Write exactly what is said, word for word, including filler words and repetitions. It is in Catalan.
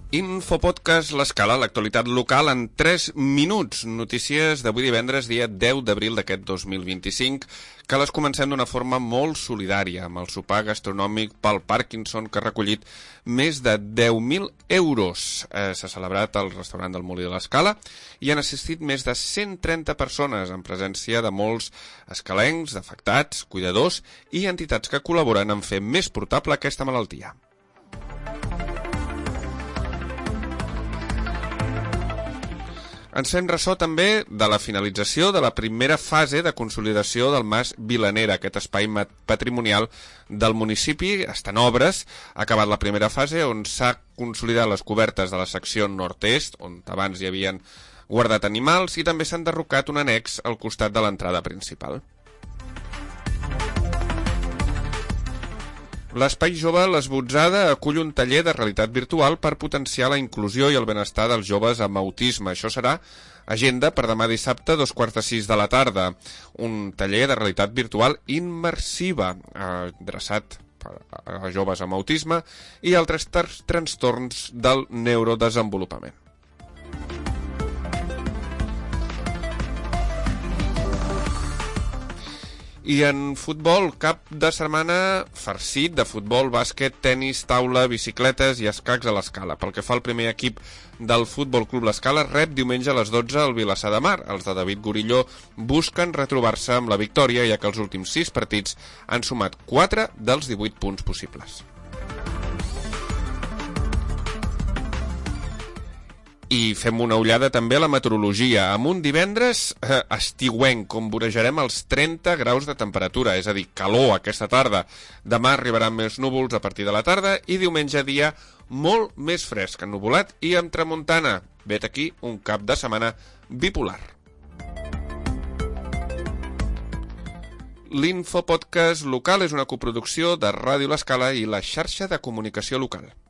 Infopodcast L'Escala, l'actualitat local en tres minuts. Notícies d'avui divendres, dia deu d'abril d'aquest dos mil vint-i-cinc, que les comencem d'una forma molt solidària, amb el sopar gastronòmic pel Parkinson, que ha recollit més de deu mil euros. Eh, S'ha celebrat al restaurant del Molí de l'Escala i han assistit més de cent trenta persones, en presència de molts escalencs, afectats, cuidadors i entitats que col·laboren en fer més portable aquesta malaltia. Ens fem ressò també de la finalització de la primera fase de consolidació del Mas Vilanera, aquest espai patrimonial del municipi. Està en obres, ha acabat la primera fase on s'ha consolidat les cobertes de la secció nord-est, on abans hi havien guardat animals, i també s'ha enderrocat un annex al costat de l'entrada principal. L'Espai Jove L'Esbotzada acull un taller de realitat virtual per potenciar la inclusió i el benestar dels joves amb autisme. Això serà agenda per demà dissabte, dos quarts de sis de la tarda. Un taller de realitat virtual immersiva, adreçat a joves amb autisme i altres trastorns del neurodesenvolupament. I en futbol, cap de setmana farcit de futbol, bàsquet, tenis, taula, bicicletes i escacs a l'Escala. Pel que fa al primer equip del Futbol Club l'Escala, rep diumenge a les dotze al Vilassar de Mar. Els de David Gorilló busquen retrobar-se amb la victòria, ja que els últims sis partits han sumat quatre dels divuit punts possibles. I fem una ullada també a la meteorologia, amb un divendres eh, estiuenc, com vorejarem els trenta graus de temperatura, és a dir, calor aquesta tarda. Demà arribaran més núvols a partir de la tarda i diumenge dia molt més fresc, ennuvolat i amb tramuntana. Vet aquí un cap de setmana bipolar. L'Infopodcast local és una coproducció de Ràdio L'Escala i la xarxa de comunicació local.